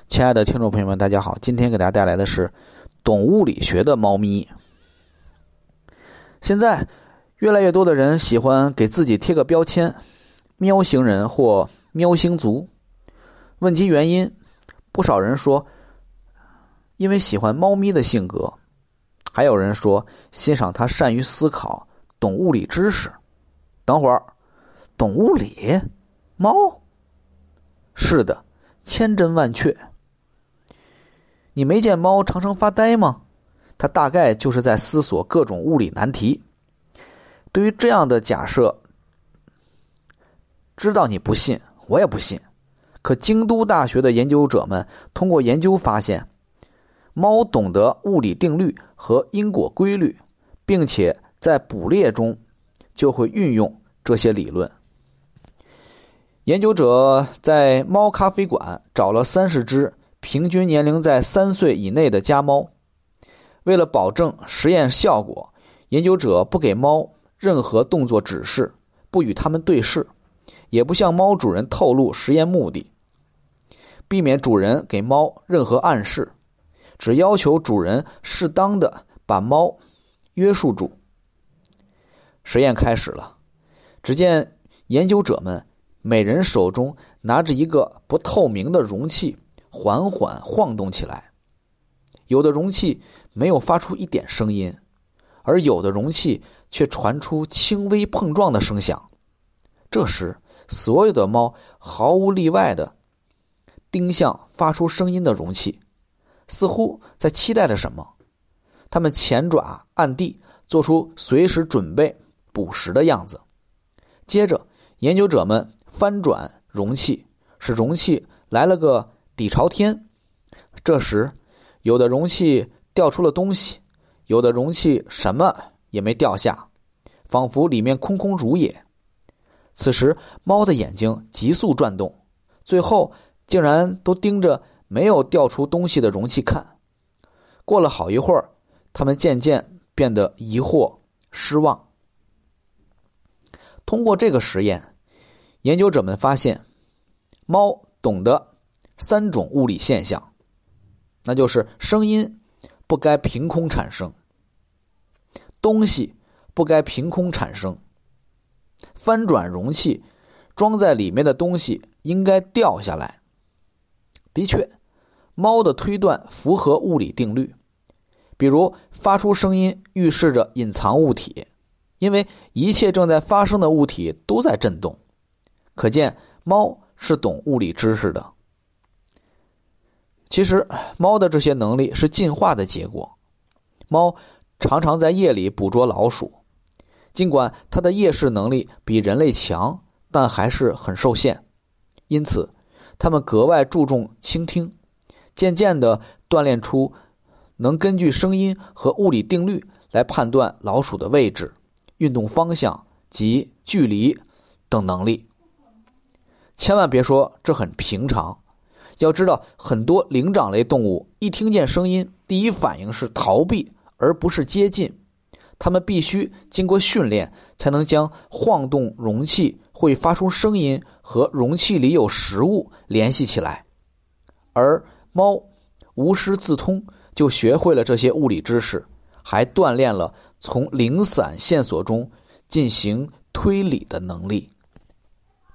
亲爱的听众朋友们，大家好，今天给大家带来的是懂物理学的猫咪。现在越来越多的人喜欢给自己贴个标签，喵星人或喵星族。问及原因，不少人说因为喜欢猫咪的性格，还有人说欣赏它善于思考，懂物理知识。等会儿，懂物理？猫？是的，千真万确。你没见猫常常发呆吗？它大概就是在思索各种物理难题。对于这样的假设，知道你不信，我也不信。可京都大学的研究者们通过研究发现，猫懂得物理定律和因果规律，并且在捕猎中就会运用这些理论。研究者在猫咖啡馆找了30只平均年龄在3岁以内的家猫，为了保证实验效果，研究者不给猫任何动作指示，不与它们对视，也不向猫主人透露实验目的，避免主人给猫任何暗示，只要求主人适当的把猫约束住。实验开始了，只见研究者们每人手中拿着一个不透明的容器，缓缓晃动起来。有的容器没有发出一点声音，而有的容器却传出轻微碰撞的声响。这时，所有的猫毫无例外地盯向发出声音的容器，似乎在期待着什么。它们前爪按地，做出随时准备捕食的样子。接着，研究者们翻转容器，使容器来了个底朝天。这时，有的容器掉出了东西，有的容器什么也没掉下，仿佛里面空空如也。此时，猫的眼睛急速转动，最后竟然都盯着没有掉出东西的容器看。过了好一会儿，它们渐渐变得疑惑、失望。通过这个实验，研究者们发现，猫懂得3种物理现象，那就是声音不该凭空产生，东西不该凭空产生，翻转容器，装在里面的东西应该掉下来。的确，猫的推断符合物理定律，比如发出声音预示着隐藏物体，因为一切正在发生的物体都在震动。可见猫是懂物理知识的。其实猫的这些能力是进化的结果。猫常常在夜里捕捉老鼠，尽管它的夜视能力比人类强，但还是很受限。因此它们格外注重倾听，渐渐地锻炼出能根据声音和物理定律来判断老鼠的位置、运动方向及距离等能力。千万别说这很平常，要知道很多灵长类动物一听见声音，第一反应是逃避，而不是接近。它们必须经过训练，才能将晃动容器会发出声音和容器里有食物联系起来。而猫无师自通，就学会了这些物理知识，还锻炼了从零散线索中进行推理的能力。